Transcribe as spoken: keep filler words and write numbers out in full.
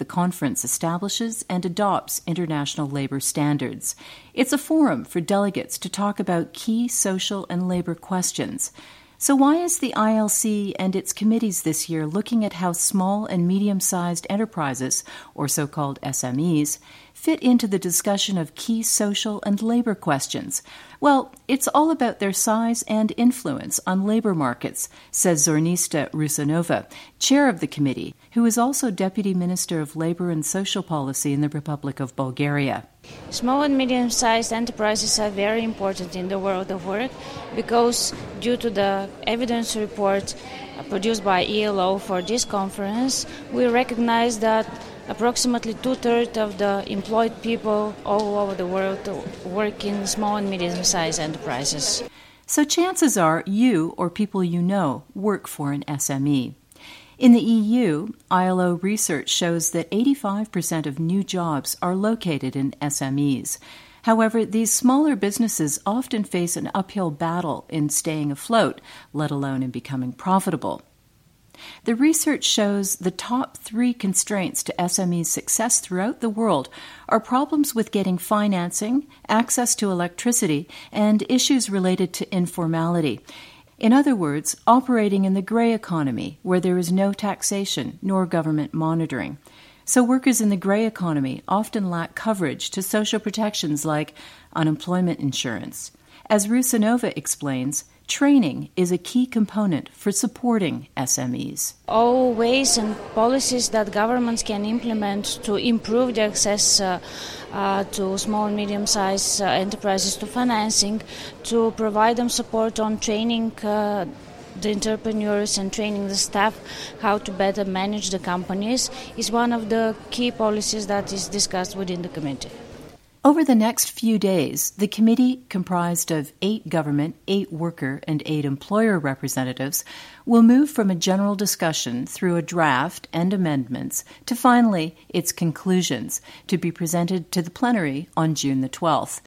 the conference establishes and adopts international labor standards. It's a forum for delegates to talk about key social and labor questions. So why is the I L C and its committees this year looking at how small and medium-sized enterprises, or so-called S M Es, fit into the discussion of key social and labor questions? Well, it's all about their size and influence on labor markets, says Zornista Rusanova, chair of the committee, who is also Deputy Minister of Labor and Social Policy in the Republic of Bulgaria. Small and medium-sized enterprises are very important in the world of work because due to the evidence report produced by E L O for this conference, we recognize that approximately two-thirds of the employed people all over the world work in small and medium-sized enterprises. So chances are you or people you know work for an S M E. In the E U, I L O research shows that eighty-five percent of new jobs are located in S M Es. However, these smaller businesses often face an uphill battle in staying afloat, let alone in becoming profitable. The research shows the top three constraints to S M Es' success throughout the world are problems with getting financing, access to electricity, and issues related to informality. In other words, operating in the gray economy, where there is no taxation nor government monitoring. So workers in the gray economy often lack coverage to social protections like unemployment insurance. As Rusanova explains, training is a key component for supporting S M Es. All ways and policies that governments can implement to improve the access uh, uh, to small and medium-sized uh, enterprises to financing, to provide them support on training uh, the entrepreneurs and training the staff how to better manage the companies is one of the key policies that is discussed within the committee. Over the next few days, the committee, comprised of eight government, eight worker, and eight employer representatives, will move from a general discussion through a draft and amendments to finally its conclusions, to be presented to the plenary on June the twelfth.